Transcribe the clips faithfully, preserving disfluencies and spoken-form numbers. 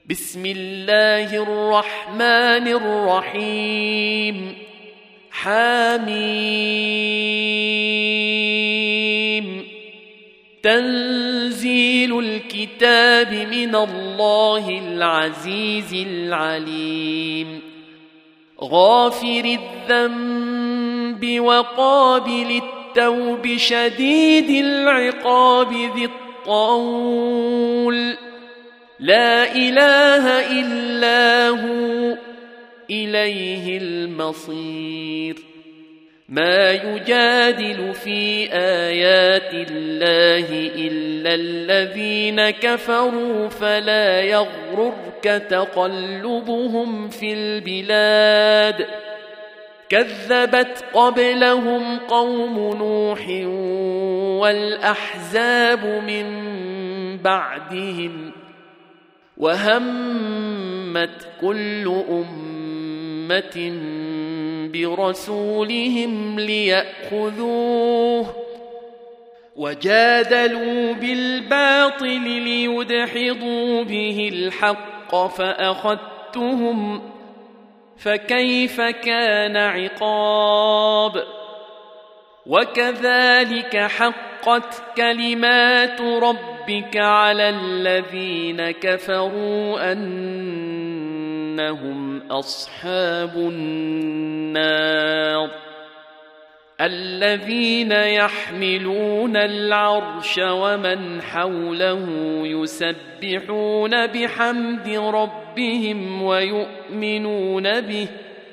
بسم الله الرحمن الرحيم حميم تنزيل الكتاب من الله العزيز العليم غافر الذنب وقابل التوب شديد العقاب ذي الطول لا إله إلا هو إليه المصير ما يجادل في آيات الله إلا الذين كفروا فلا يغررك تقلبهم في البلاد كذبت قبلهم قوم نوح والأحزاب من بعدهم وهمت كل أمة برسولهم ليأخذوه وجادلوا بالباطل ليدحضوا به الحق فأخذتهم فكيف كان عقاب وكذلك حقت كلمات ربك على الذين كفروا أنهم أصحاب النار الذين يحملون العرش ومن حوله يسبحون بحمد ربهم ويؤمنون به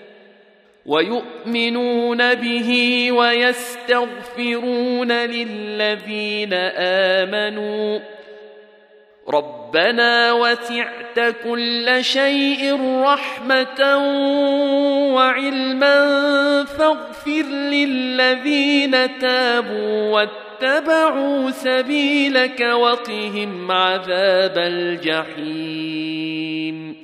ويؤمنون به ويستغفرون للذين آمنوا ربنا وسعت كل شيء رحمة وعلما فاغفر للذين تابوا واتبعوا سبيلك وقهم عذاب الجحيم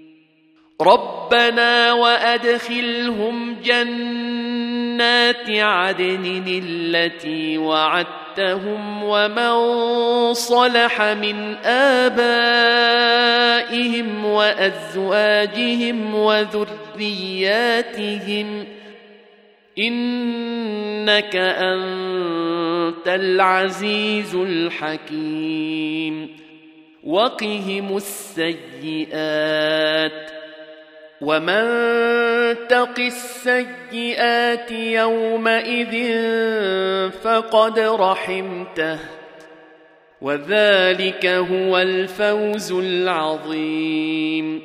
ربنا وأدخلهم جنات عدن التي وعدتهم ومن صلح من آبائهم وأزواجهم وذرياتهم إنك أنت العزيز الحكيم وقهم السيئات ومن تق السيئات يومئذ فقد رحمته وذلك هو الفوز العظيم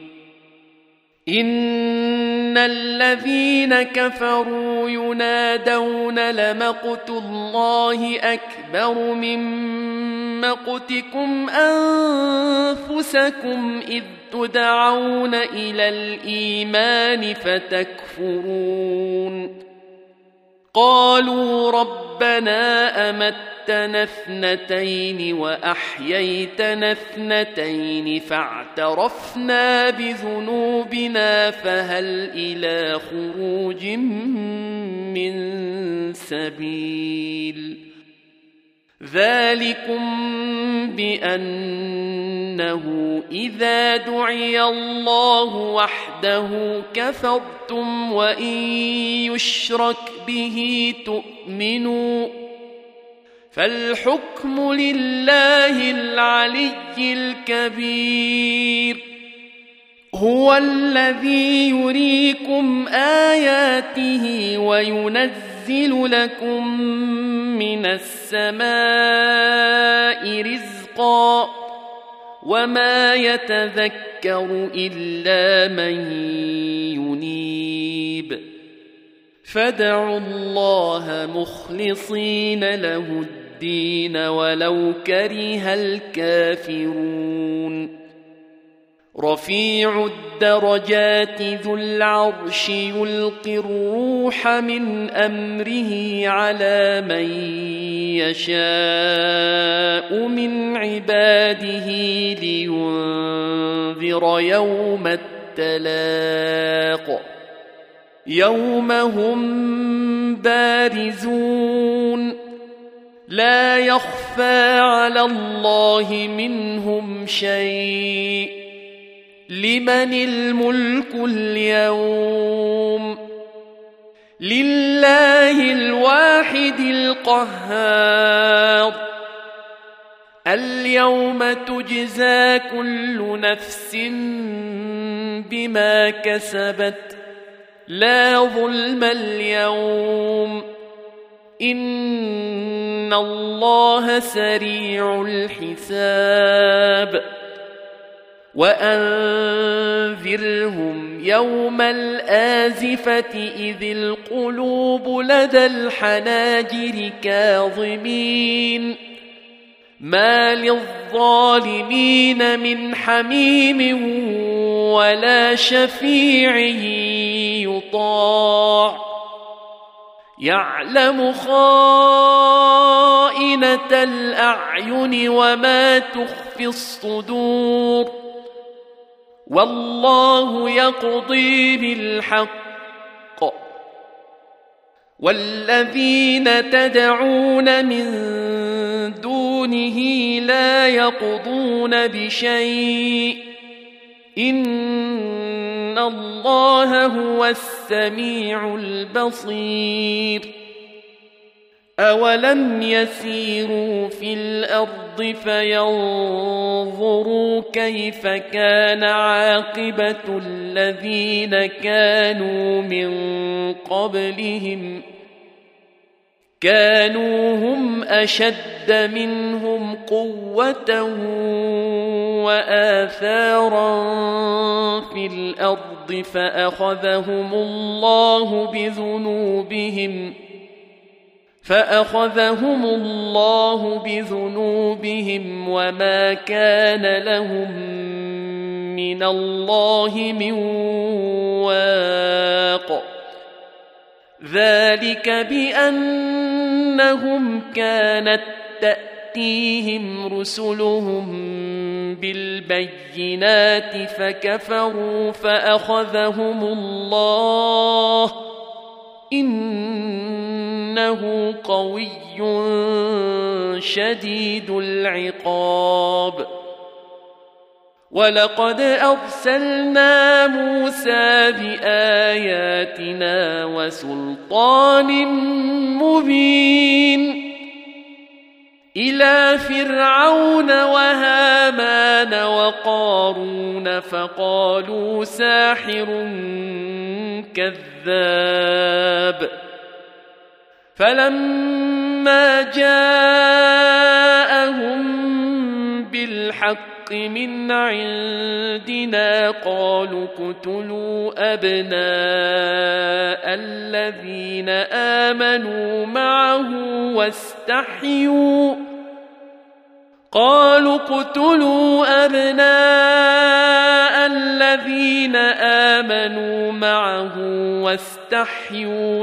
إن الذين كفروا ينادون لمقت الله أكبر من مقتكم أنفسكم إذ تدعون إلى الإيمان فتكفرون قالوا ربنا أمتنا اثنتين وأحييتنا اثنتين فاعترفنا بذنوبنا فهل إلى خروج من سبيل ذلكم بأنه إذا دعي الله وحده كفرتم وإن يشرك به تؤمنوا فالحكم لله العلي الكبير هو الذي يريكم آياته وينزل لكم من السماء رزقا وما يتذكر إلا من ينيب فادعوا الله مخلصين له الدين ولو كره الكافرون رفيع الدرجات ذو العرش يلقي الروح من أمره على من يشاء من عباده لينذر يوم التلاق يوم هم بارزون لا يخفى على الله منهم شيء لمن الملك اليوم لله الواحد القهار اليوم تجزى كل نفس بما كسبت لا ظلم اليوم إن الله سريع الحساب وأنذرهم يوم الآزفة إذ القلوب لدى الحناجر كاظمين ما للظالمين من حميم ولا شفيع يطاع يعلم خائنة الأعين وما تخفي الصدور والله يقضي بالحق والذين تدعون من دونه لا يقضون بشيء إن الله هو السميع البصير أولم يسيروا في الأرض فينظروا كيف كان عاقبة الذين كانوا من قبلهم كانوا هم أشد منهم قوة وآثارا في الأرض فأخذهم الله بذنوبهم فأخذهم الله بذنوبهم وما كان لهم من الله من واق ذلك بأنهم كانت تأتيهم رسلهم بالبينات فكفروا فأخذهم الله إنه قوي شديد العقاب ولقد أرسلنا موسى بآياتنا وسلطان مبين إلى فرعون وهامان وقارون فقالوا ساحر كذاب فلما جاءهم بالحق من عندنا قالوا اقتلوا أبناء الذين آمنوا معه واستحيوا قالوا اقتلوا أبناء الذين آمنوا معه واستحيوا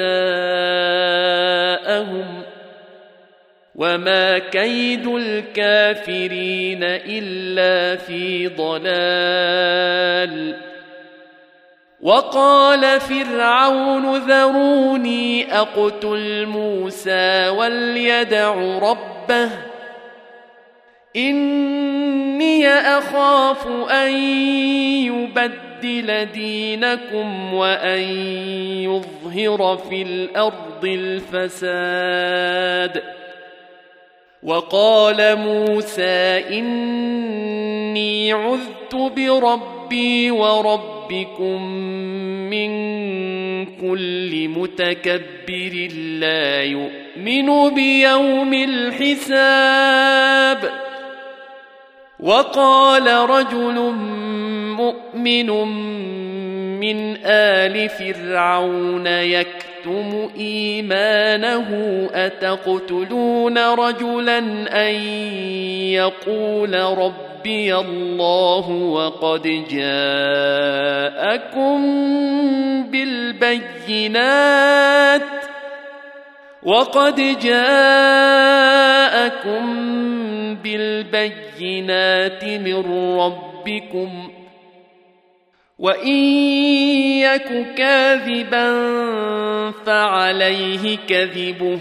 نساءهم وما كيد الكافرين إلا في ضلال وقال فرعون ذروني أقتل موسى وليدع ربه إني أخاف أن يبدل دينكم وأن يظهر في الأرض الفساد وقال موسى إني عذت بربي وربكم من كل متكبر لا يؤمن بيوم الحساب وقال رجل مؤمن من آل فرعون يكتم إيمانه أتقتلون رجلا أن يقول ربي الله وقد جاءكم بالبينات وقد جاءكم بالبينات من ربكم وإن يك كاذبا فعليه كذبه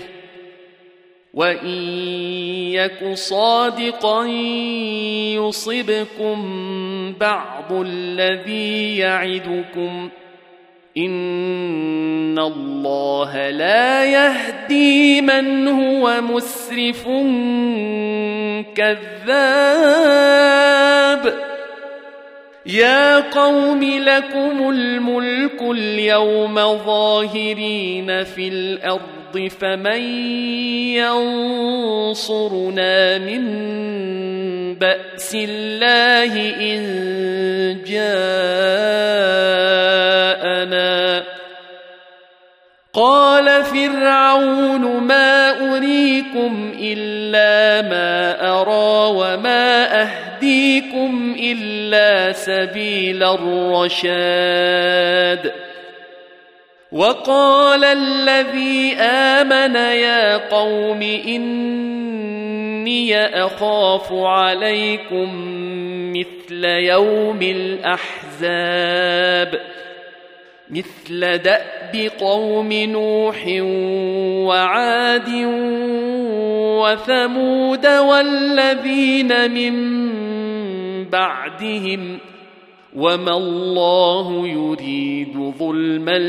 وإن يك صادقا يصبكم بعض الذي يعدكم إن الله لا يهدي من هو مسرف كذاب يا قوم لكم الملك اليوم ظاهرين في الأرض فمن ينصرنا من بأس الله إن جاءنا قال فرعون ما أريكم إلا ما أرى وما أهديكم إلا سبيل الرشاد وقال الذي آمن يا قوم إني أخاف عليكم مثل يوم الأحزاب مثل دأب قوم نوح وعاد وثمود والذين من بعدهم وما الله يريد ظلما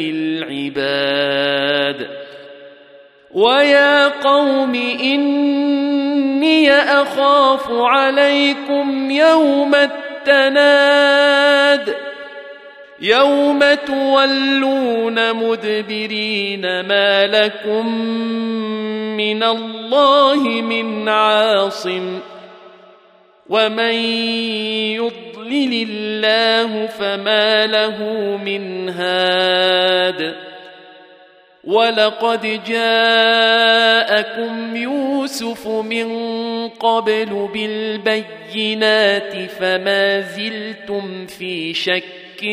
للعباد ويا قوم إني أخاف عليكم يوم التناد يوم تولون مدبرين ما لكم من الله من عاصم ومن يضلل الله فما له من هاد ولقد جاءكم يوسف من قبل بالبينات فما زلتم في شك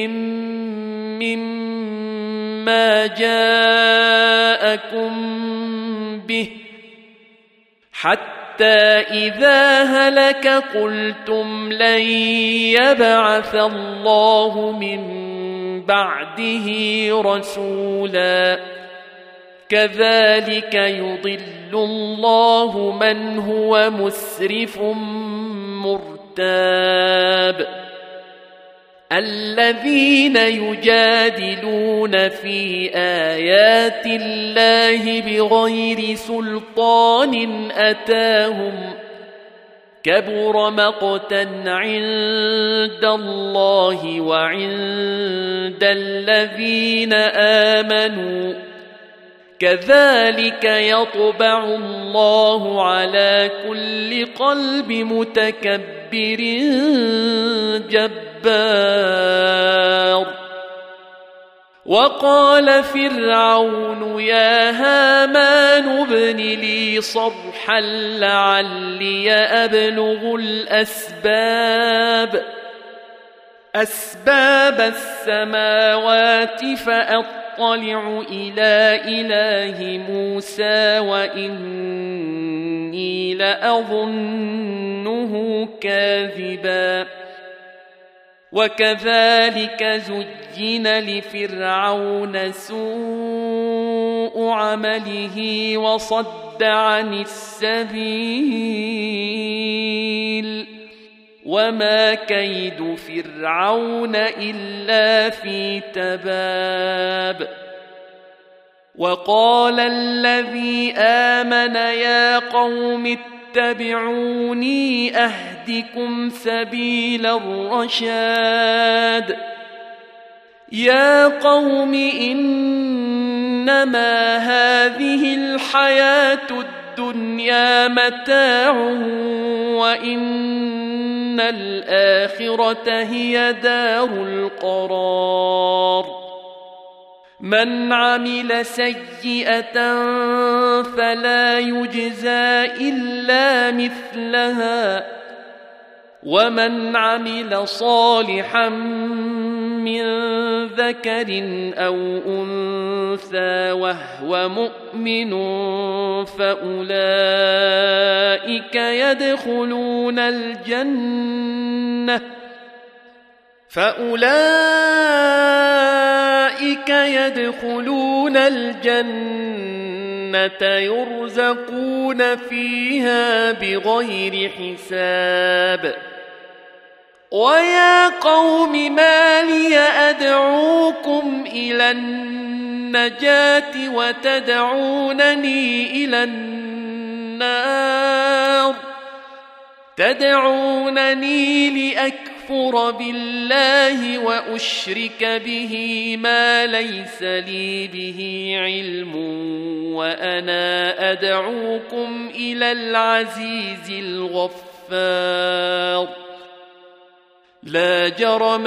مما جاءكم به حتى إذا هلك قلتم لن يبعث الله من بعده رسولا كذلك يضل الله من هو مسرف مرتاب الذين يجادلون في آيات الله بغير سلطان أتاهم كبر مقتا عند الله وعند الذين آمنوا كذلك يطبع الله على كل قلب متكبر جبار وقال فرعون يا هامان ابن لي صرحا لعلي أبلغ الأسباب أسباب السماوات فأطلع إلى إله موسى وإني لأظنه كاذبا وكذلك زين لفرعون سوء عمله وصد عن السبيل وما كيد فرعون إلا في تباب وقال الذي آمن يا قوم اتبعوني أهدكم سبيل الرشاد يا قوم إنما هذه الحياة الدنيا متاع وإن الآخرة هي دار القرار من عمل سيئة فلا يجزى إلا مثلها ومن عمل صالحا من ذكر أو أنثى وهو مؤمن فأولئك يدخلون الجنة فأولئك يدخلون الجنة يرزقون فيها بغير حساب ويا قوم ما لي أدعوكم إلى النجاة وتدعونني إلى النار تدعونني لأكفر بالله وأشرك به ما ليس لي به علم وأنا أدعوكم إلى العزيز الغفار لا جرم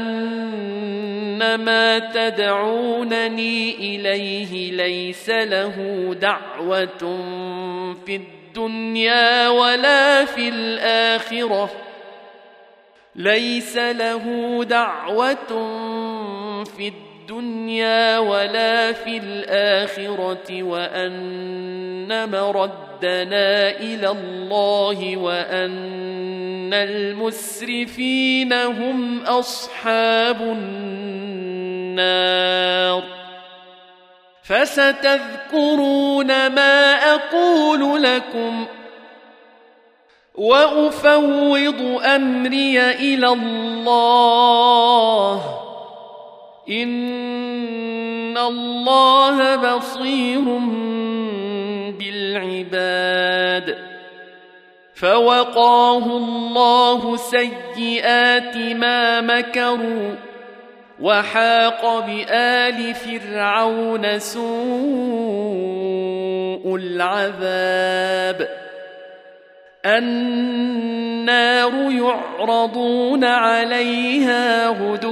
أن ما تدعونني إليه ليس له دعوة في الدنيا ولا في الآخرة ليس له دعوة في الدنيا ولا في الآخرة وأن مردنا إلى الله وأن المسرفين هم أصحاب النار فستذكرون ما أقول لكم وأفوض أمري إلى الله إن الله بصير بالعباد فوقاه الله سيئات ما مكروا وحاق بآل فرعون سوء العذاب النار يعرضون عليها غدوا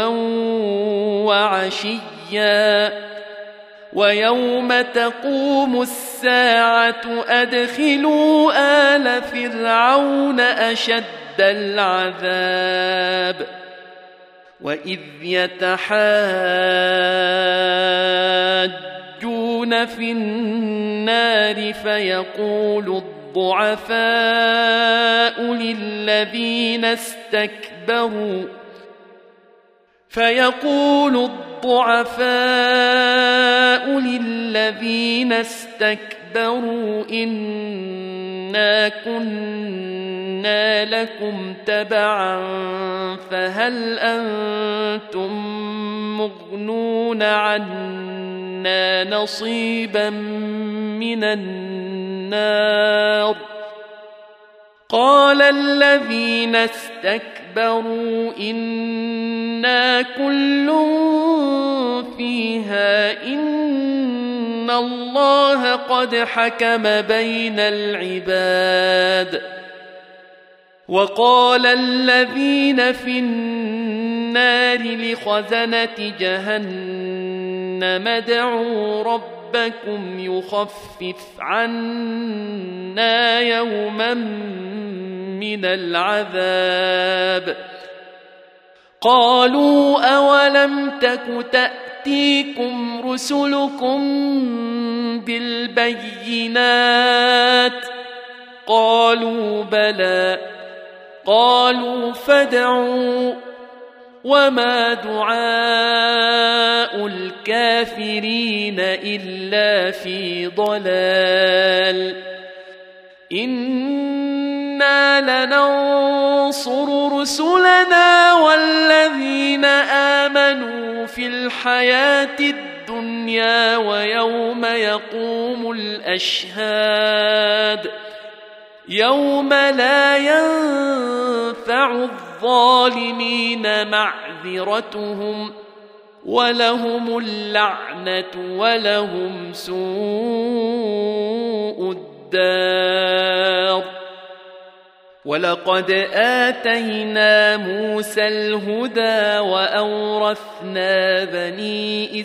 وعشيا ويوم تقوم الساعة أدخلوا آل فرعون أشد العذاب وإذ يتحاجون في النار فيقول الضعفاء للذين استكبروا فيقول الضعفاء للذين استكبروا إنا كنا لكم تبعا فهل أنتم مغنون عنا نصيبا من النار قال الذين استكبروا إنا كل فيها إن الله قد حكم بين العباد وقال الذين في النار لخزنة جهنم ادعوا ربكم يخفف عنا يوما من العذاب قالوا أولم تك تأتيكم رسلكم بالبينات قالوا بلى قالوا فادعوا وما دعاء الكافرين إلا في ضلال إنا لننصر رسلنا والذين آمنوا في الحياة الدنيا ويوم يقوم الأشهاد يوم لا ينفع الظالمين معذرتهم ولهم اللعنة ولهم سوء الدار ولقد آتينا موسى الهدى وأورثنا بني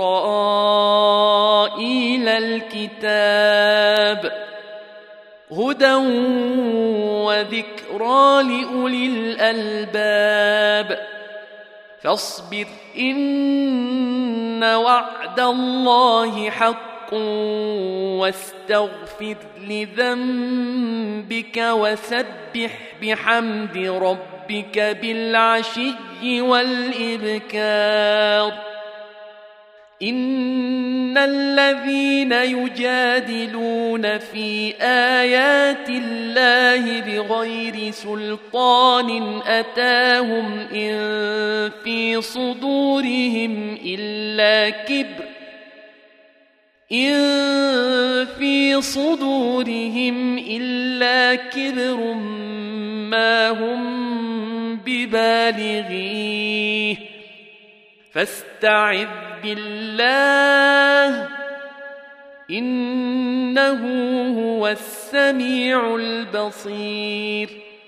إسرائيل الكتاب هدى وذكرى لأولي الألباب فاصبر إن وعد الله حق واستغفر لذنبك وسبح بحمد ربك بالعشي والإبكار إن الذين يجادلون في آيات الله بغير سلطان أتاهم إن في صدورهم إلا كبر إن في صدورهم إلا كبر ما هم ببالغيه فاستعذ بالله إنه هو السميع البصير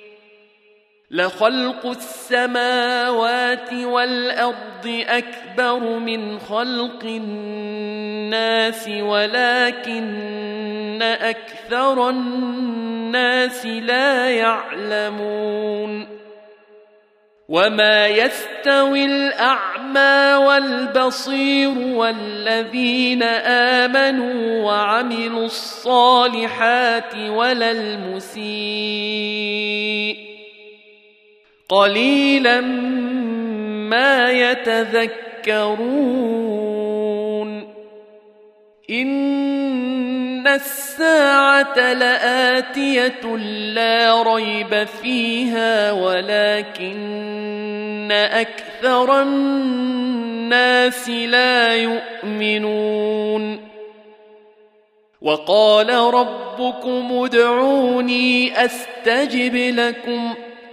لخلق السماوات والأرض أكبر من خلق الناس ولكن أكثر الناس لا يعلمون وما يستوي الأعمى والبصير والذين آمنوا وعملوا الصالحات ولا المسيء قليلا ما يتذكرون إن الساعة لآتية لا ريب فيها ولكن أكثر الناس لا يؤمنون وقال ربكم ادعوني أستجب لكم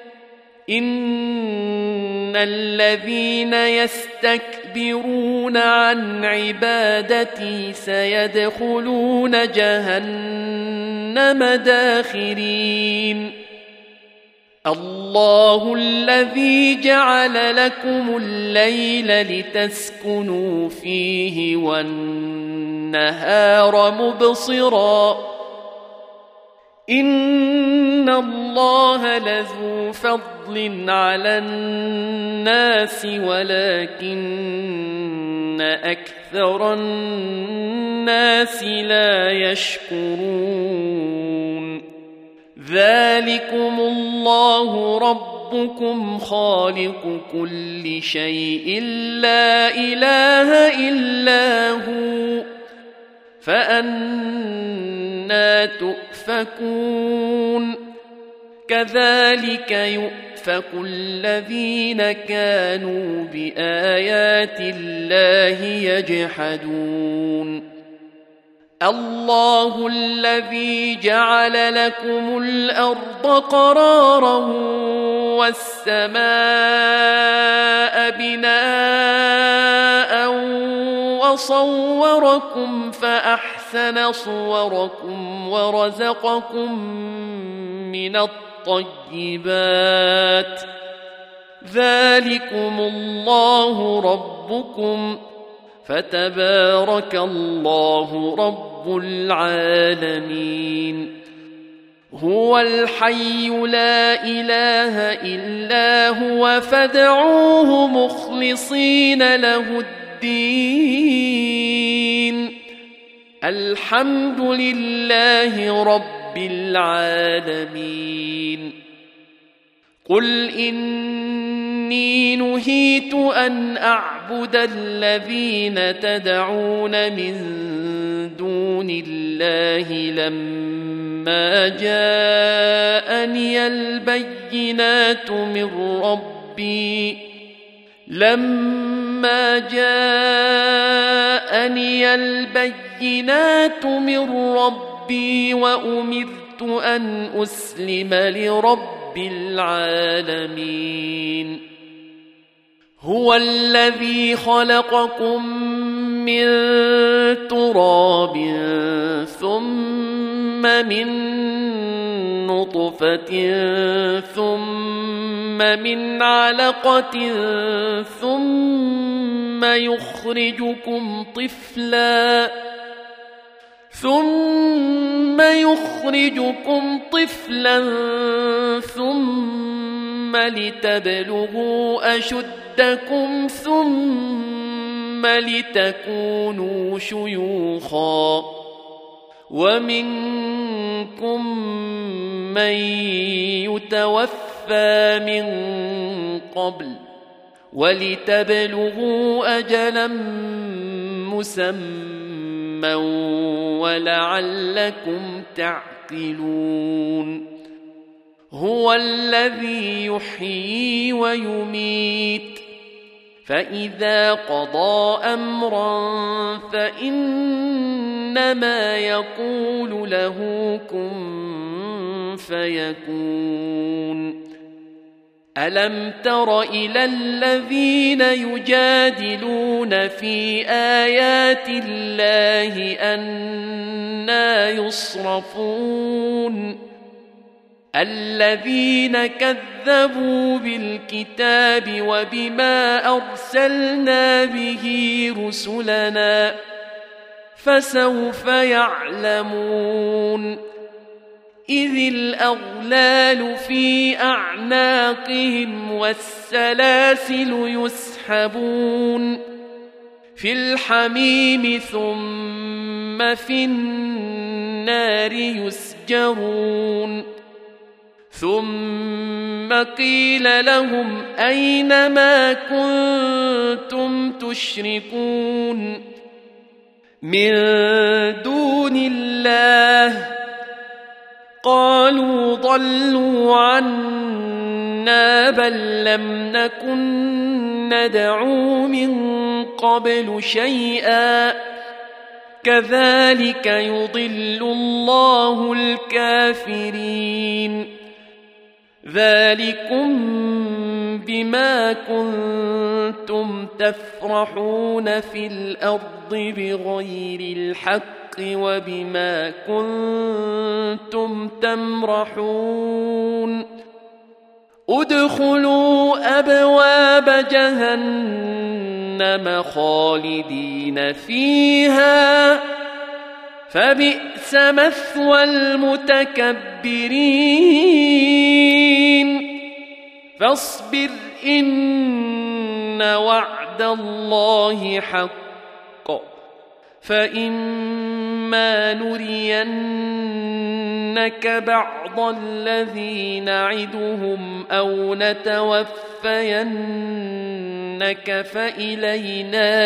إن الذين يستكبرون عن عبادتي سيدخلون جهنم داخرين الله الذي جعل لكم الليل لتسكنوا فيه والنهار مبصرا إن الله لذو فضل على الناس ولكن أكثر الناس لا يشكرون ذلكم الله ربكم خالق كل شيء لا إله إلا هو فأنى تؤفكون كذلك يؤفك الذين كانوا بآيات الله يجحدون الله الذي جعل لكم الأرض قرارا والسماء بناء وصوركم فأحسن صوركم ورزقكم من الطيبات ذلكم الله ربكم فتبارك الله رب العالمين هو الحي لا إله إلا هو فادعوه مخلصين له الدين الحمد لله رب العالمين قل إني نهيت أن أعبد الذين تدعون من دون الله لما جاءني البينات من ربي لما جاءني البينات من ربي وأمرت أن أسلم لرب العالمين هو الذي خلقكم من تراب ثم من نطفة ثم من علقة ثم يخرجكم طفلا ثم يخرجكم طفلا ثم لتبلغوا أشدكم ثم لتكونوا شيوخا ومنكم من يتوفى من قبل ولتبلغوا أجلا مسمى ولعلكم تعقلون هو الذي يحيي ويميت فإذا قضى أمرا فإنما يقول له كن فيكون ألم تر إلى الذين يجادلون في آيات الله أنى يصرفون الذين كذبوا بالكتاب وبما أرسلنا به رسلنا فسوف يعلمون إذ الأغلال في أعناقهم والسلاسل يسحبون في الحميم ثم في النار يسجرون ثم قيل لهم أين ما كنتم تشركون من دون الله قالوا ضلوا عنا بل لم نكن ندعو من قبل شيئا كذلك يضل الله الكافرين ذلكم بما كنتم تفرحون في الأرض بغير الحق وبما كنتم تمرحون ادخلوا أبواب جهنم خالدين فيها فبئس مثوى المتكبرين فاصبر إن وعد الله حق فإما نرينك بعض الذي نعدهم أو نتوفينك فإلينا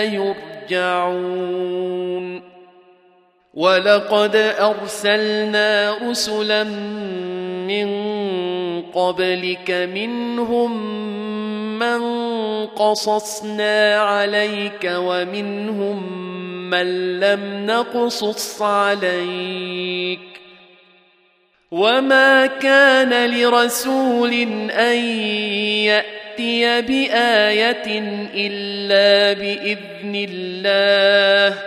يرجعون ولقد أرسلنا رسلا من قبلك منهم من قصصنا عليك ومنهم من لم نقصص عليك وما كان لرسول أن يأتي بآية إلا بإذن الله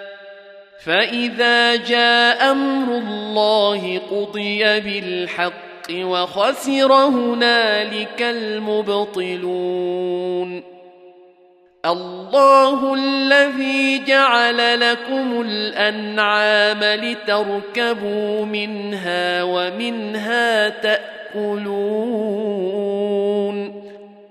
فإذا جاء أمر الله قضي بالحق وخسر هنالك المبطلون الله الذي جعل لكم الأنعام لتركبوا منها ومنها تأكلون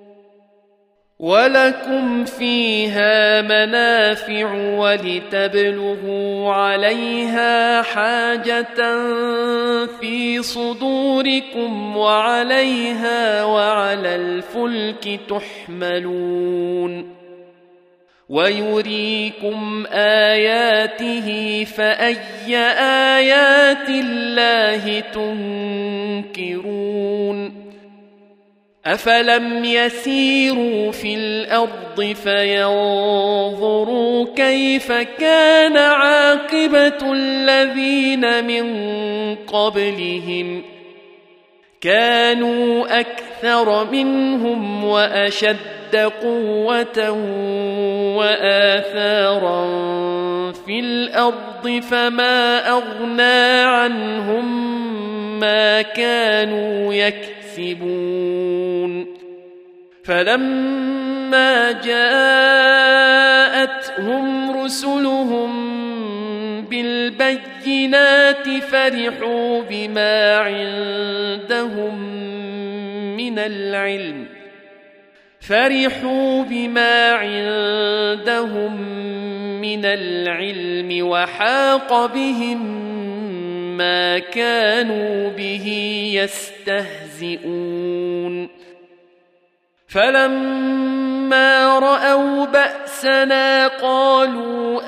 ولكم فيها منافع ولتبلغوا عليها حاجة في صدوركم وعليها وعلى الفلك تحملون ويريكم آياته فأي آيات الله تنكرون أفلم يسيروا في الأرض فينظروا كيف كان عاقبة الذين من قبلهم كانوا أكثر منهم وأشد قوة وآثارا في الأرض فما أغنى عنهم ما كانوا يكسبون فلما جاءتهم رسلهم بالبينات فرحوا بما عندهم من العلم فرحوا بما عندهم من العلم وحاق بهم ما كانوا به يستهزئون فلما فلما رأوا بأسنا قالوا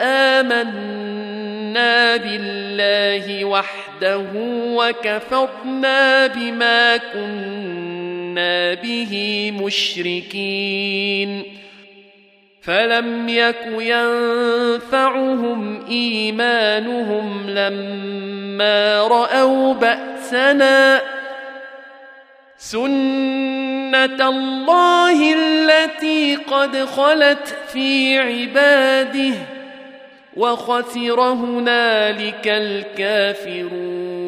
آمنا بالله وحده وكفرنا بما كنا به مشركين فلم يك ينفعهم إيمانهم لما رأوا بأسنا سنة الله التي قد خلت في عباده وخسر هنالك الكافرون.